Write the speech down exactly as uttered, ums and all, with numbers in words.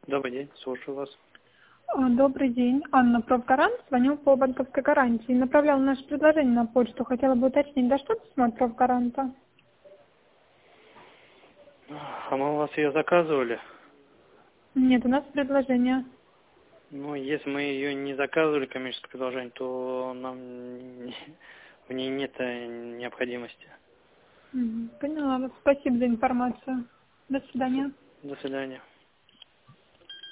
Добрый день, слушаю вас. А, Добрый день. Анна, профгарант. Звоню по банковской гарантии. Направляла наше предложение на почту. Хотела бы уточнить, да что письмо от профгаранта? А мы у вас ее заказывали? Нет, у нас предложение. Ну, если мы ее не заказывали, коммерческое предложение, то нам не- в ней нет э, необходимости. Мгм. Поняла вас. Спасибо за информацию. До свидания. До свидания.